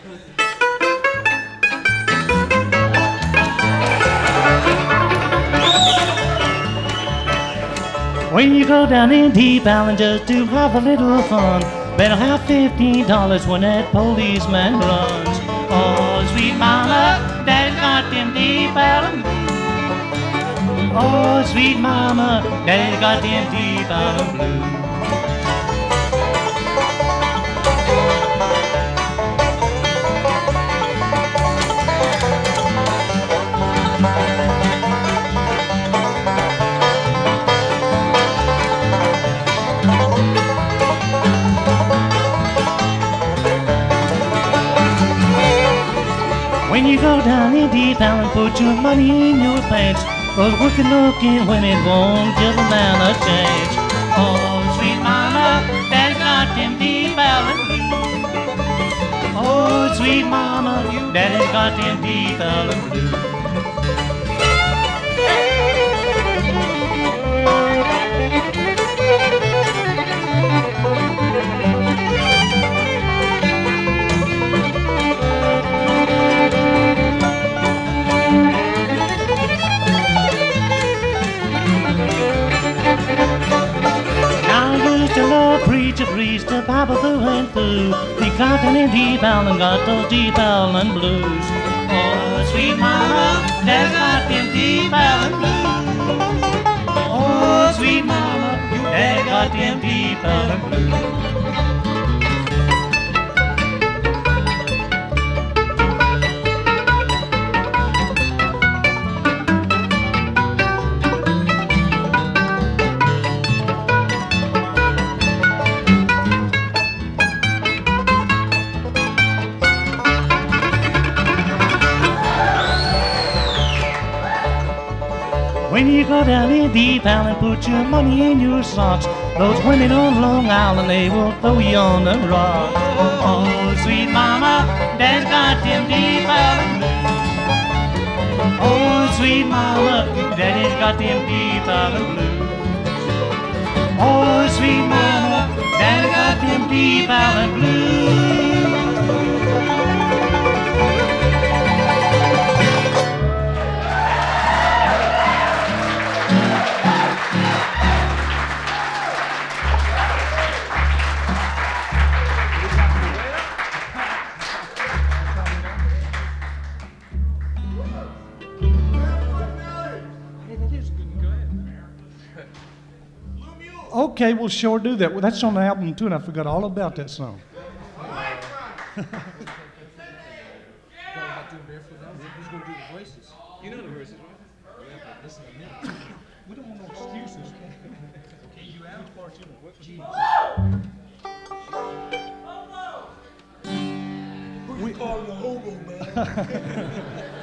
When you go down in Deep Ellum just to have a little fun, better have $15 when that policeman runs. Oh, sweet mama, daddy's got them Deep Ellum blues. Oh, sweet mama, daddy's got them Deep Ellum blues. When you go down in Deep Ellum, put your money in your pants. Those wicked looking women won't give a man a chance. Oh, sweet mama, daddy's got them Deep Ellum blues. Oh, sweet mama, daddy's got them Deep Ellum blues. Preacher preached the Bible through and through. The continent Deep Ellum got those Deep Ellum blues. Oh, sweet mama, daddy's got them Deep Ellum blues. Oh, sweet mama, daddy got them Deep Ellum blues. When you go down in Deep Ellum, put your money in your socks. Those women on Long Island, they will throw you on the rocks. Oh, sweet mama, daddy's got them Deep Ellum blues. Oh, sweet mama, daddy's got them Deep Ellum blues. Oh, sweet mama, daddy's got them Deep Ellum blues. Okay, we'll sure do that. Well, that's on the album too, and I forgot all about that song. You know the verses, right? Listen to me. We don't want no excuses. Okay, you have part two. Who you calling a hobo, man?